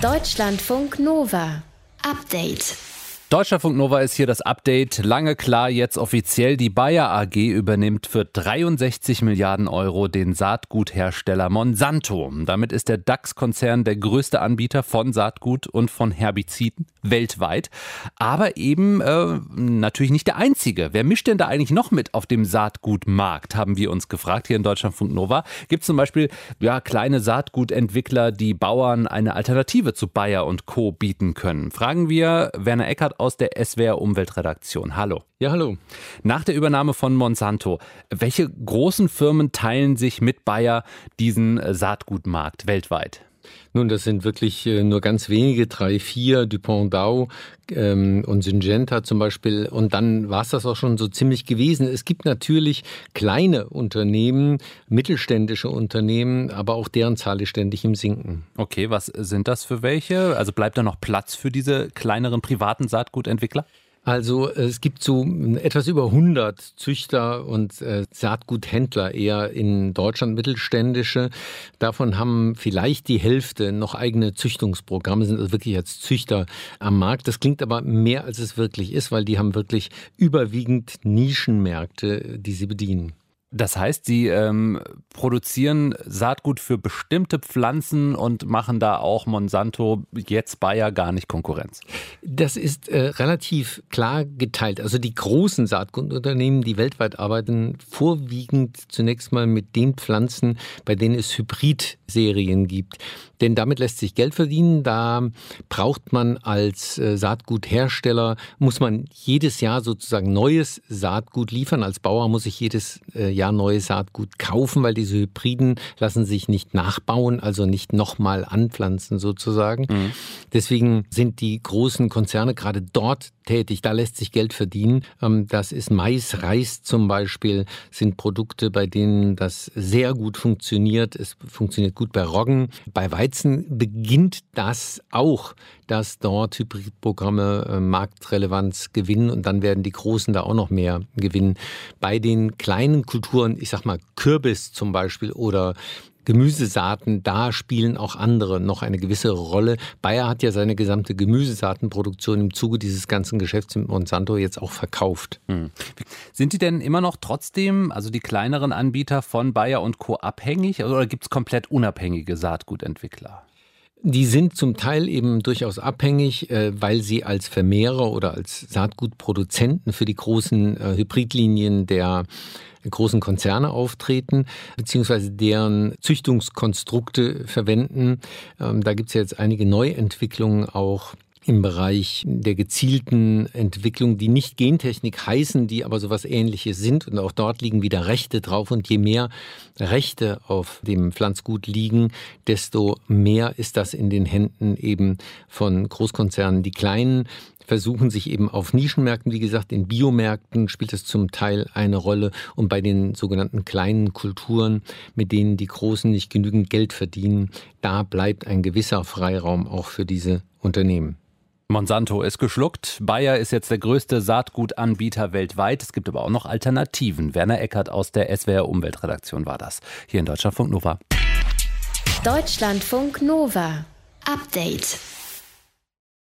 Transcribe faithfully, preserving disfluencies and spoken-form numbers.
Deutschlandfunk Nova. Update. Deutschlandfunk Nova ist hier das Update. Lange klar, jetzt offiziell. Die Bayer A G übernimmt für dreiundsechzig Milliarden Euro den Saatguthersteller Monsanto. Damit ist der DAX-Konzern der größte Anbieter von Saatgut und von Herbiziden weltweit. Aber eben äh, natürlich nicht der einzige. Wer mischt denn da eigentlich noch mit auf dem Saatgutmarkt, haben wir uns gefragt hier in Deutschlandfunk Nova. Gibt es zum Beispiel ja, kleine Saatgutentwickler, die Bauern eine Alternative zu Bayer und Co. bieten können? Fragen wir Werner Eckert aus der S W R Umweltredaktion. Hallo. Ja, hallo. Nach der Übernahme von Monsanto, welche großen Firmen teilen sich mit Bayer diesen Saatgutmarkt weltweit? Nun, das sind wirklich äh, nur ganz wenige, drei, vier, DuPont Dow ähm, und Syngenta zum Beispiel. Und dann war es das auch schon so ziemlich gewesen. Es gibt natürlich kleine Unternehmen, mittelständische Unternehmen, aber auch deren Zahl ist ständig im Sinken. Okay, was sind das für welche? Also bleibt da noch Platz für diese kleineren privaten Saatgutentwickler? Also es gibt so etwas über hundert Züchter und äh, Saatguthändler eher in Deutschland, mittelständische. Davon haben vielleicht die Hälfte noch eigene Züchtungsprogramme, sind also wirklich als Züchter am Markt. Das klingt aber mehr, als es wirklich ist, weil die haben wirklich überwiegend Nischenmärkte, die sie bedienen. Das heißt, Sie ähm, produzieren Saatgut für bestimmte Pflanzen und machen da auch Monsanto, jetzt Bayer, gar nicht Konkurrenz. Das ist äh, relativ klar geteilt. Also die großen Saatgutunternehmen, die weltweit arbeiten, vorwiegend zunächst mal mit den Pflanzen, bei denen es Hybridserien gibt. Denn damit lässt sich Geld verdienen. Da braucht man als äh, Saatguthersteller, muss man jedes Jahr sozusagen neues Saatgut liefern. Als Bauer muss ich jedes äh, Jahr neues Saatgut kaufen, weil diese Hybriden lassen sich nicht nachbauen, also nicht nochmal anpflanzen sozusagen. Mhm. Deswegen sind die großen Konzerne gerade dort tätig. Da lässt sich Geld verdienen. Ähm, das ist Mais, Reis zum Beispiel, sind Produkte, bei denen das sehr gut funktioniert. Es funktioniert gut bei Roggen. Bei Weizen beginnt das auch, dass dort Hybridprogramme äh, Marktrelevanz gewinnen und dann werden die Großen da auch noch mehr gewinnen. Bei den kleinen Kulturen, ich sag mal Kürbis zum Beispiel oder Gemüsesaaten, da spielen auch andere noch eine gewisse Rolle. Bayer hat ja seine gesamte Gemüsesaatenproduktion im Zuge dieses ganzen Geschäfts mit Monsanto jetzt auch verkauft. Hm. Sind die denn immer noch trotzdem, also die kleineren Anbieter von Bayer und Co. abhängig oder gibt es komplett unabhängige Saatgutentwickler? Die sind zum Teil eben durchaus abhängig, weil sie als Vermehrer oder als Saatgutproduzenten für die großen Hybridlinien der großen Konzerne auftreten, beziehungsweise deren Züchtungskonstrukte verwenden. Da gibt es ja jetzt einige Neuentwicklungen auch im Bereich der gezielten Entwicklung, die nicht Gentechnik heißen, die aber sowas Ähnliches sind. Und auch dort liegen wieder Rechte drauf. Und je mehr Rechte auf dem Pflanzgut liegen, desto mehr ist das in den Händen eben von Großkonzernen. Die kleinen versuchen sich eben auf Nischenmärkten, wie gesagt, in Biomärkten spielt das zum Teil eine Rolle. Und bei den sogenannten kleinen Kulturen, mit denen die Großen nicht genügend Geld verdienen, da bleibt ein gewisser Freiraum auch für diese Unternehmen. Monsanto ist geschluckt. Bayer ist jetzt der größte Saatgutanbieter weltweit. Es gibt aber auch noch Alternativen. Werner Eckert aus der S W R Umweltredaktion war das. Hier in Deutschlandfunk Nova. Deutschlandfunk Nova. Update.